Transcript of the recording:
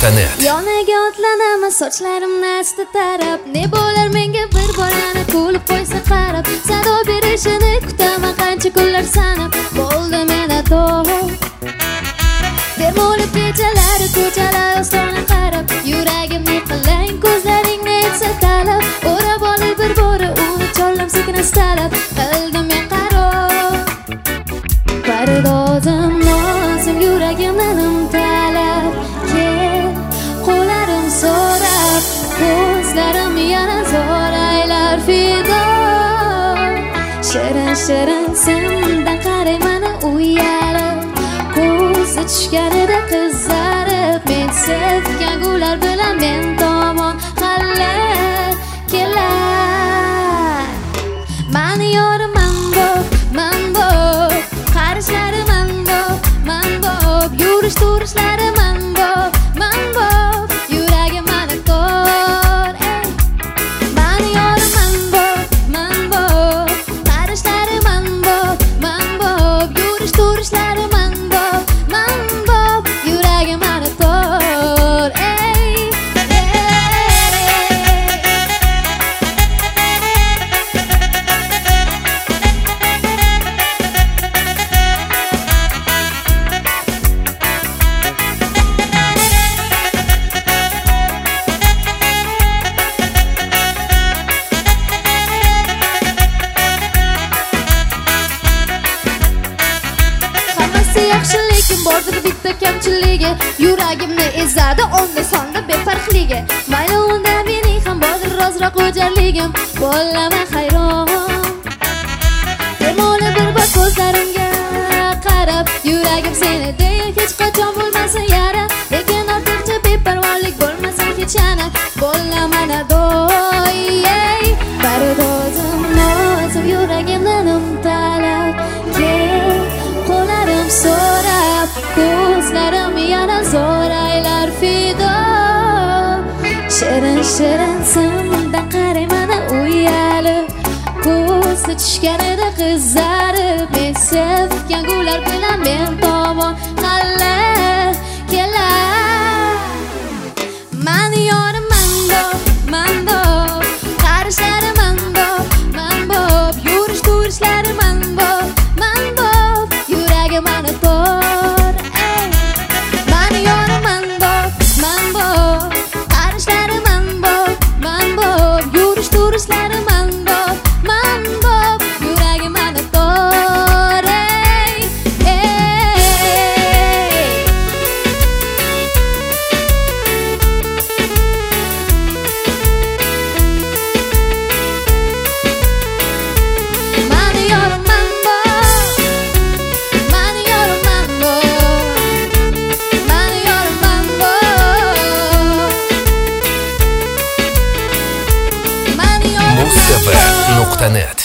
Mustafa.net Yonaga otlanaman sochlarimni asta tarab, ne bo'lar menga bir bolani kulib qo'ysa qarab, sado berishini kutaman qancha kunlar sanab, bo'ldi mena to'g'ri Termolib kechalari ko'chalar ostona qarab, yuragimni qilang ko'zlaringni etsa talab, o'rab olib bir bora uni chollam sekin astalab, qildim men qaror Pardozim nozim yuragimdan talab, kel qo'llarim so'rab, ko'zlarim yana zo'r aylar fido. Shirin shirin sendan qarayman uyalib, ko'zi tushganida qizarib, men sevgan gullar bilan men tomon qallar kelar. Mani yorim man bo'p, qarishlari man bo'p, yurish turishlari man bo'p, yuragim mani ko'r, ey. Mani yorim man bo'p, qarishlari man bo'p, yurish turishlari man bo'p, yuragim mani ko'r, ey. Yaxshiligim bordir bitta kamchiligi, yuragimni ezadi onda sonda befarqligi. Mayli unda mening ham bordir ozroq o'jarligim, bo'laman hayron. Termoli bir bor ko'zlarimga qarab, yuragim seni deya hech qachon bo'lmasin yara, lekin ortiqcha beparvolik bo'lmasin hech yana, bo'laman adoy. Pardozim nozim yuragimdan talab, kel qo'llarim so'rab, ko'zlarim yana zo'r aylar fido. Shirin shirin sendan qarayman uyalib, ko'zi tushganida qizarib, men sevgan gullar bilan men tomon qallar kelar. Mani yorim man bo'p, qarishlari man bo'p, yurish turishlari man bo'p, yuragim mani ko'r, ey. Mani yorim man bo'p, qarishlari man bo'p, yurish turishlari man bo'p, yuragim mani ko'r, ey, ey. Mani yorim man bo'p, mani yorim man bo'p, mani yorim man bo'p, mani yorim man bo'p. Mustafa.net